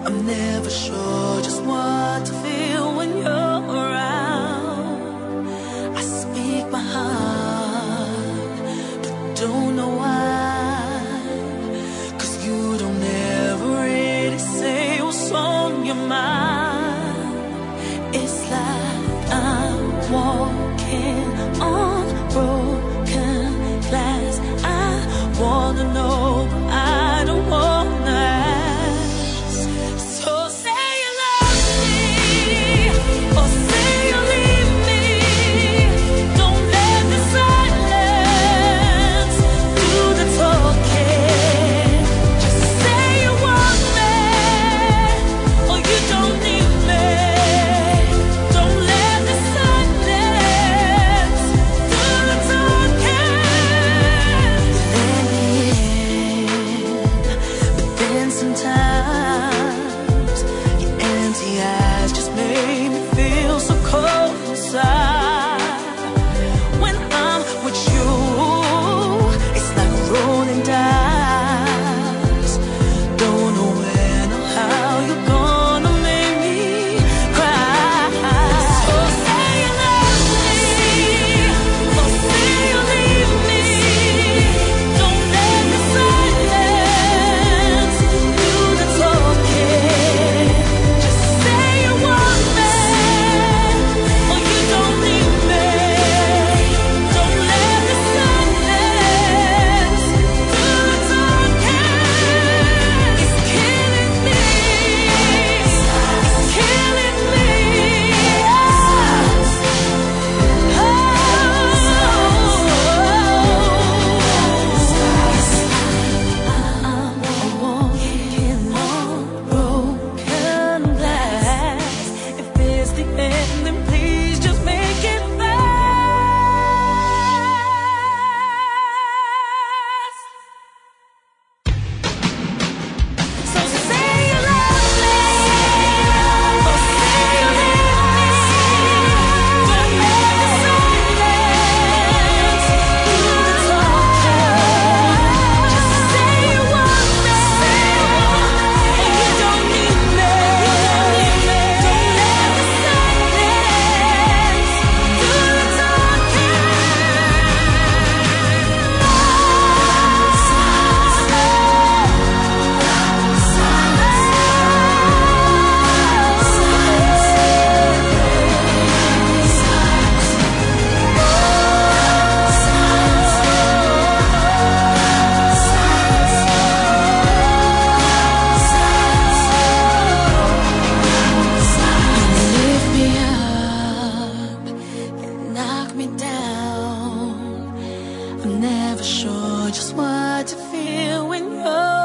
I'm never sure just what to feel when you're around. I speak my heart, but don't know why. 'Cause you don't ever really say what's on your mind. It's like I'm walking on broken glass. I wanna know, but I don't wanna ask. So say you love me, or say you leave me. Don't let the silence do the talking. Just say you want me, or you don't need me. Don't let the silence do the talking. Let me in, but then sometimes your empty eyes just make me feel so cold inside. When I'm with you, it's like rolling dice. Don't know when or how you're gonna make me cry. So say you love me, or say you leave me. Don't let the silence do the talking. Just say you want me, or you don't need me. Don't let the silence do the talking. It's killing me. It's killing me. I'm walking on broken glass. If it's the end, then please just make it fast. So say you love me, or say you leave me. Don't let the silence do the talking. Just say you want me, or you don't need me. Don't let the silence do the talking. Lift me up and knock me down. I'm never sure just what to feel when you're